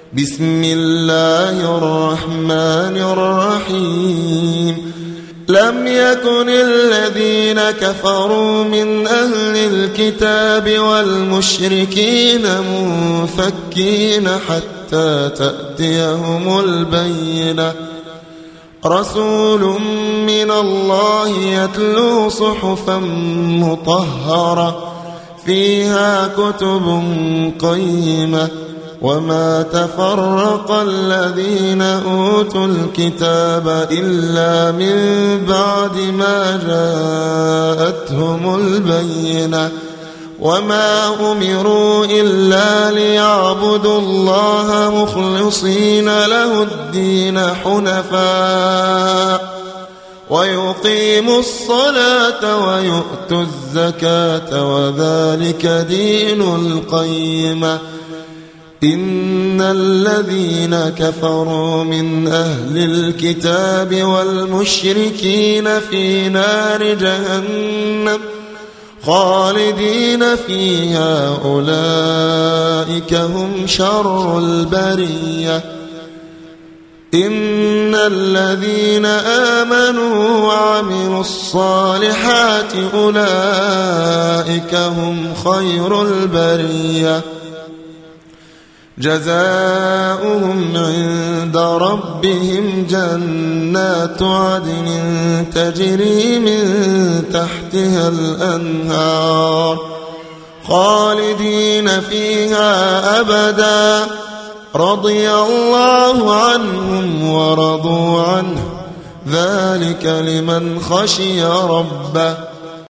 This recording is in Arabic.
بسم الله الرحمن الرحيم لم يكن الذين كفروا من أهل الكتاب والمشركين منفكين حتى تأتيهم البينة رسول من الله يتلو صحفا مطهرة فيها كتب قيمة وما تفرق الذين أوتوا الكتاب إلا من بعد ما جاءتهم البينة وما أمروا إلا ليعبدوا الله مخلصين له الدين حنفاء ويقيموا الصلاة ويؤتوا الزكاة وذلك دين القيمة إن الذين كفروا من أهل الكتاب والمشركين في نار جهنم خالدين فيها أولئك هم شر البرية إن الذين آمنوا وعملوا الصالحات أولئك هم خير البرية جزاؤهم عند ربهم جنات عدن تجري من تحتها الأنهار خالدين فيها أبدا رضي الله عنهم ورضوا عنه ذلك لمن خشي ربه